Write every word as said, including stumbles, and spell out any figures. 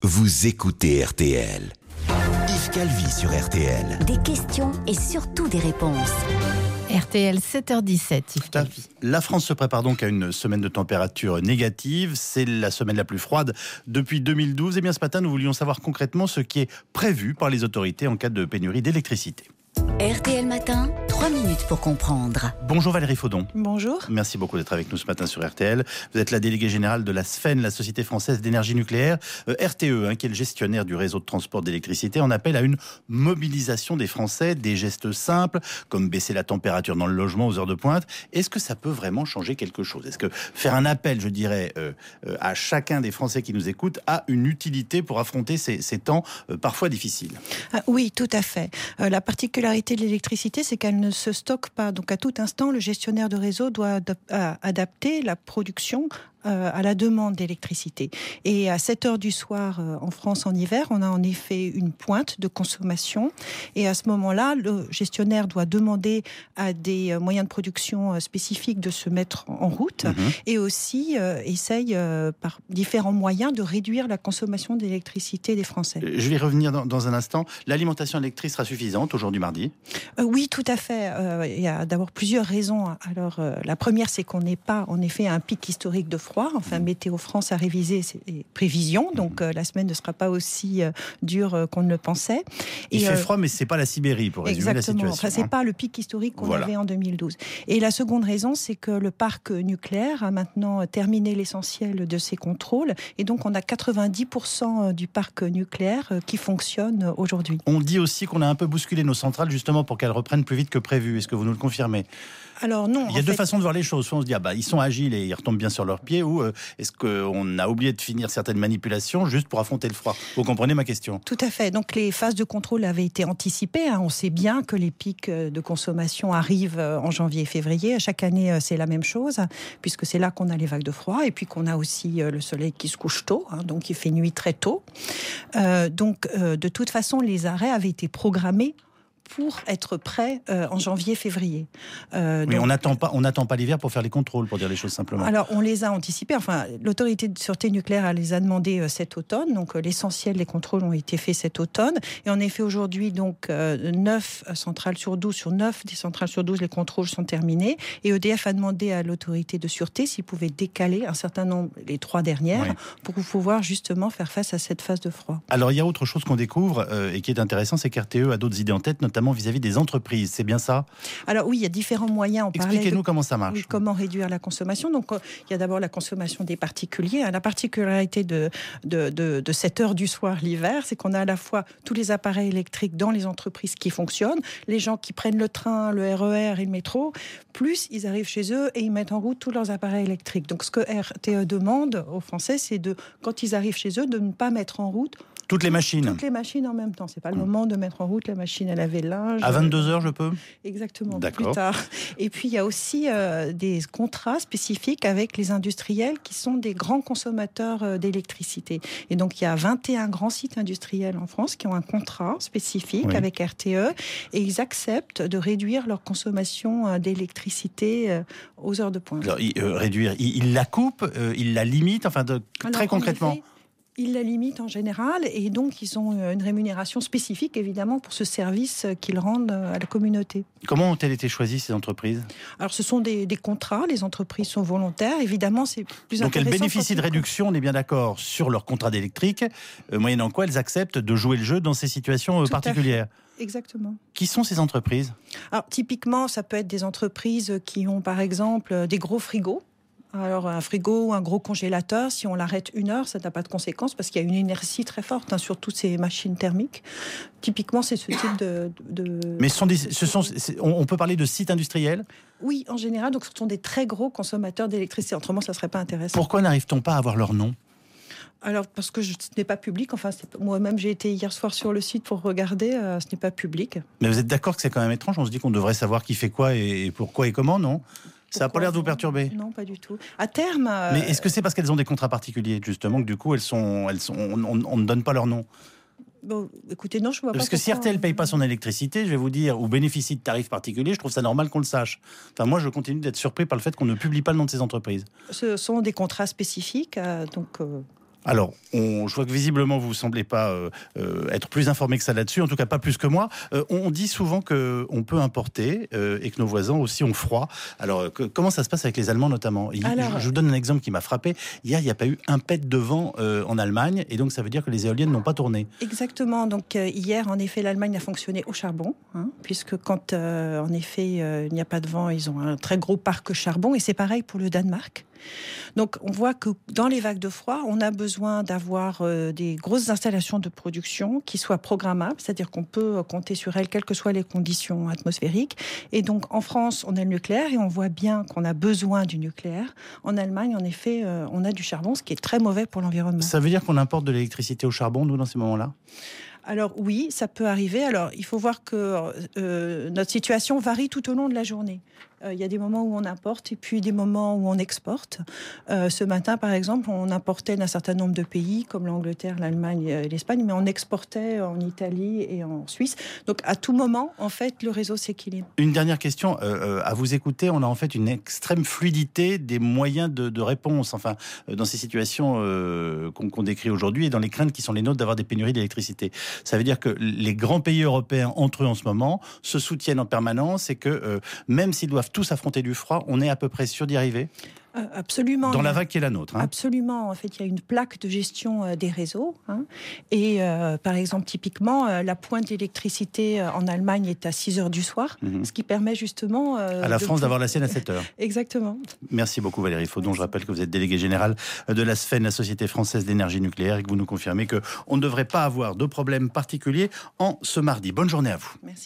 Vous écoutez R T L. Yves Calvi sur R T L. Des questions et surtout des réponses. R T L sept heures dix-sept, Yves Calvi. La France se prépare donc à une semaine de température négative. C'est la semaine la plus froide depuis deux mille douze. Et bien ce matin, nous voulions savoir concrètement ce qui est prévu par les autorités en cas de pénurie d'électricité. R T L Matin, trois minutes pour comprendre. Bonjour Valérie Faudon. Bonjour. Merci beaucoup d'être avec nous ce matin sur R T L. Vous êtes la déléguée générale de la S F E N, la Société Française d'Énergie Nucléaire. Euh, R T E, hein, qui est le gestionnaire du réseau de transport d'électricité, en appelle à une mobilisation des Français, des gestes simples, comme baisser la température dans le logement aux heures de pointe. Est-ce que ça peut vraiment changer quelque chose ? Est-ce que faire un appel, je dirais, euh, euh, à chacun des Français qui nous écoutent a une utilité pour affronter ces, ces temps euh, parfois difficiles ? Ah, oui, tout à fait. Euh, la particularité de l'électricité, c'est qu'elle ne se stocke pas. Donc à tout instant, le gestionnaire de réseau doit adapter la production Euh, à la demande d'électricité. Et à sept heures du soir euh, en France en hiver, on a en effet une pointe de consommation. Et à ce moment-là, le gestionnaire doit demander à des euh, moyens de production euh, spécifiques de se mettre en route mmh. et aussi euh, essaye euh, par différents moyens de réduire la consommation d'électricité des Français. Je vais revenir dans, dans un instant. L'alimentation électrique sera suffisante aujourd'hui mardi ? euh, Oui, tout à fait. Euh, il y a d'abord plusieurs raisons. Alors, euh, la première, c'est qu'on n'est pas en effet à un pic historique de froid. Enfin, Météo France a révisé ses prévisions, donc euh, la semaine ne sera pas aussi euh, dure euh, qu'on ne le pensait. Il et, fait euh, froid, mais c'est pas la Sibérie, pour résumer la situation. Exactement. Enfin, c'est hein. pas le pic historique qu'on voilà. avait en deux mille douze. Et la seconde raison, c'est que le parc nucléaire a maintenant terminé l'essentiel de ses contrôles, et donc on a quatre-vingt-dix pour cent du parc nucléaire qui fonctionne aujourd'hui. On dit aussi qu'on a un peu bousculé nos centrales justement pour qu'elles reprennent plus vite que prévu. Est-ce que vous nous le confirmez ? Alors non. Il y a en deux fait... façons de voir les choses. Soit on se dit ah bah ils sont agiles et ils retombent bien sur leurs pieds, ou euh, est-ce qu'on a oublié de finir certaines manipulations juste pour affronter le froid ? Vous comprenez ma question ? Tout à fait. Donc les phases de contrôle avaient été anticipées. Hein. On sait bien que les pics de consommation arrivent en janvier et février. Chaque année c'est la même chose, puisque c'est là qu'on a les vagues de froid et puis qu'on a aussi le soleil qui se couche tôt, hein, donc il fait nuit très tôt. Euh, donc euh, de toute façon les arrêts avaient été programmés pour être prêt euh, en janvier-février. Euh, Mais donc... on n'attend pas, on n'attend pas l'hiver pour faire les contrôles, pour dire les choses simplement. Alors, on les a anticipés. Enfin, l'autorité de sûreté nucléaire elle les a demandés euh, cet automne. Donc, euh, l'essentiel des contrôles ont été faits cet automne. Et en effet, aujourd'hui, donc, euh, neuf centrales sur douze, sur neuf des centrales sur douze, les contrôles sont terminés. Et E D F a demandé à l'autorité de sûreté s'ils pouvaient décaler un certain nombre, les trois dernières, oui. pour pouvoir justement faire face à cette phase de froid. Alors, il y a autre chose qu'on découvre euh, et qui est intéressant, c'est qu'R T E a d'autres idées en tête, notamment vis-à-vis des entreprises, c'est bien ça ? Alors oui, il y a différents moyens. On Expliquez-nous de... comment ça marche. Oui, comment réduire la consommation. Donc, euh, il y a d'abord la consommation des particuliers. La particularité de, de, de, de sept heures du soir l'hiver, c'est qu'on a à la fois tous les appareils électriques dans les entreprises qui fonctionnent, les gens qui prennent le train, le R E R et le métro, plus ils arrivent chez eux et ils mettent en route tous leurs appareils électriques. Donc ce que R T E demande aux Français, c'est de, quand ils arrivent chez eux, de ne pas mettre en route Toutes les machines. Toutes les machines en même temps. C'est pas le moment de mettre en route la machine à laver le linge. À vingt-deux heures, je peux ? Exactement, D'accord. plus tard. Et puis, il y a aussi euh, des contrats spécifiques avec les industriels qui sont des grands consommateurs euh, d'électricité. Et donc, il y a vingt et un grands sites industriels en France qui ont un contrat spécifique oui. avec R T E et ils acceptent de réduire leur consommation euh, d'électricité euh, aux heures de pointe. Alors, il, euh, réduire, il, il la coupe, euh, il la limite, enfin, de, Alors, très concrètement. Ils la limitent en général et donc ils ont une rémunération spécifique évidemment pour ce service qu'ils rendent à la communauté. Comment ont-elles été choisies ces entreprises ? Alors ce sont des, des contrats, les entreprises sont volontaires, évidemment c'est plus donc intéressant. Donc elles bénéficient de réductions, on est bien d'accord, sur leur contrat d'électrique, euh, moyennant quoi elles acceptent de jouer le jeu dans ces situations euh, particulières. Exactement. Qui sont ces entreprises ? Alors typiquement ça peut être des entreprises qui ont par exemple des gros frigos. Alors un frigo ou un gros congélateur, si on l'arrête une heure, ça n'a pas de conséquences parce qu'il y a une inertie très forte hein, sur toutes ces machines thermiques. Typiquement, c'est ce type de... de... Mais ce sont des, ce sont, on peut parler de sites industriels ? Oui, en général, donc ce sont des très gros consommateurs d'électricité. Autrement, ça ne serait pas intéressant. Pourquoi n'arrive-t-on pas à avoir leur nom ? Alors, parce que je, ce n'est pas public. Enfin, c'est, moi-même, j'ai été hier soir sur le site pour regarder. Euh, ce n'est pas public. Mais vous êtes d'accord que c'est quand même étrange ? On se dit qu'on devrait savoir qui fait quoi et, et pourquoi et comment, non ? Ça n'a pas l'air de vous perturber ? Non, pas du tout. À terme... Euh... Mais est-ce que c'est parce qu'elles ont des contrats particuliers, justement, que du coup, elles sont, elles sont, on, on, on ne donne pas leur nom ? Bon, écoutez, non, je vois pas. Parce que si R T L ne paye pas son électricité, je vais vous dire, ou bénéficie de tarifs particuliers, je trouve ça normal qu'on le sache. Enfin, moi, je continue d'être surpris par le fait qu'on ne publie pas le nom de ces entreprises. Ce sont des contrats spécifiques, euh, donc... Euh... Alors, on, je vois que visiblement, vous ne semblez pas euh, euh, être plus informé que ça là-dessus, en tout cas pas plus que moi. Euh, on dit souvent qu'on peut importer euh, et que nos voisins aussi ont froid. Alors, que, comment ça se passe avec les Allemands notamment? il, Alors, je, je vous donne un exemple qui m'a frappé. Hier, il n'y a pas eu un pet de vent euh, en Allemagne, et donc ça veut dire que les éoliennes n'ont pas tourné. Exactement. Donc euh, hier, en effet, l'Allemagne a fonctionné au charbon, hein, puisque quand, euh, en effet, euh, il n'y a pas de vent, ils ont un très gros parc charbon, et c'est pareil pour le Danemark. Donc on voit que dans les vagues de froid, on a besoin d'avoir euh, des grosses installations de production qui soient programmables, c'est-à-dire qu'on peut compter sur elles quelles que soient les conditions atmosphériques. Et donc en France, on a le nucléaire et on voit bien qu'on a besoin du nucléaire. En Allemagne, en effet, euh, on a du charbon, ce qui est très mauvais pour l'environnement. Ça veut dire qu'on importe de l'électricité au charbon, nous, dans ces moments-là ? Alors oui, ça peut arriver. Alors il faut voir que euh, notre situation varie tout au long de la journée. Euh, il y a des moments où on importe et puis des moments où on exporte. Euh, ce matin, par exemple, on importait d'un certain nombre de pays, comme l'Angleterre, l'Allemagne et l'Espagne, mais on exportait en Italie et en Suisse. Donc à tout moment, en fait, le réseau s'équilibre. Une dernière question. Euh, à vous écouter, on a en fait une extrême fluidité des moyens de, de réponse. Enfin, dans ces situations euh, qu'on, qu'on décrit aujourd'hui et dans les craintes qui sont les nôtres d'avoir des pénuries d'électricité. Ça veut dire que les grands pays européens, entre eux en ce moment, se soutiennent en permanence et que euh, même s'ils doivent tous affronter du froid, on est à peu près sûr d'y arriver ? Euh, absolument. Dans la vague qui est la nôtre. Hein. Absolument. En fait, il y a une plaque de gestion euh, des réseaux. Hein. Et euh, par exemple, typiquement, euh, la pointe d'électricité euh, en Allemagne est à six heures du soir, mm-hmm. ce qui permet justement... Euh, à la France de... d'avoir la sienne à sept heures. Exactement. Merci beaucoup Valérie Faudon. Je rappelle que vous êtes déléguée générale de la S F E N, la Société Française d'Énergie Nucléaire, et que vous nous confirmez qu'on ne devrait pas avoir de problème particulier en ce mardi. Bonne journée à vous. Merci.